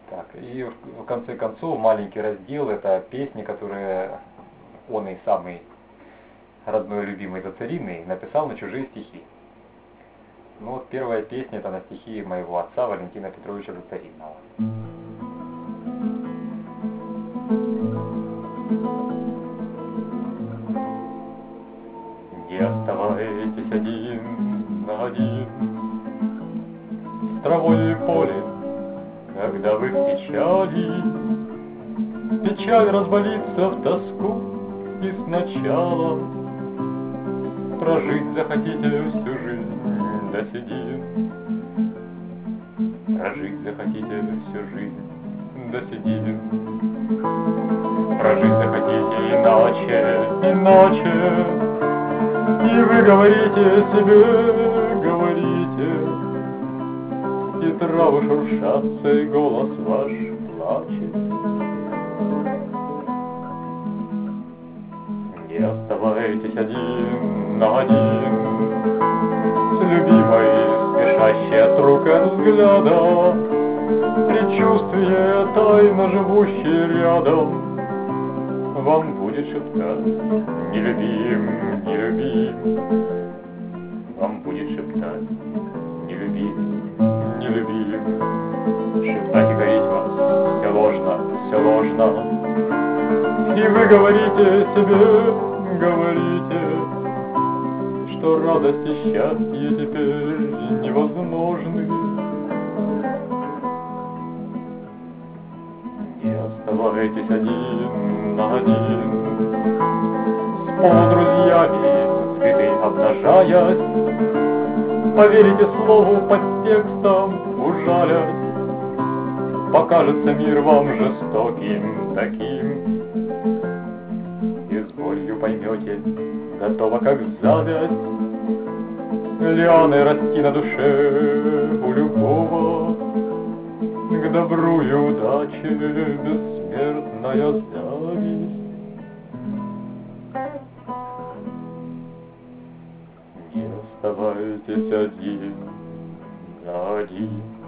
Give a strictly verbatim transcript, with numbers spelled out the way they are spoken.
Так, и в в конце концов маленький раздел — это песни, которые он и самый родной любимый Зацариный написал на чужие стихи. Ну вот первая песня — это на стихи моего отца Валентина Петровича Зацаринова. Не оставайтесь один на один с травой и полем, когда вы в печали. Печаль разболится в тоску, и сначала прожить захотите всю жизнь до седин. Прожить захотите всю жизнь до седин. Прожить захотите иначе, иначе. И вы говорите себе, говорите, и травы шуршатся, и голос ваш плачет. Не оставайтесь один на один с любимой, спешащей от рук и от взгляда. Предчувствие, тайно живущее рядом, вам будет шептать: нелюбим, нелюбим. Вам будет шептать: нелюбим, нелюбим. Шептать и говорить вам все ложно, все ложно. И вы говорите себе, говорите, что радость и счастье теперь невозможны. Не оставайтесь один на один с полудрузьями, цветы обнажаясь. Поверите слову под текстом, ужалясь. Покажется мир вам жестоким таким, и с болью поймете, готово как зависть, лианы расти на душе у любого. К добру и удаче бессмертная зависть. Не оставайтесь один на один.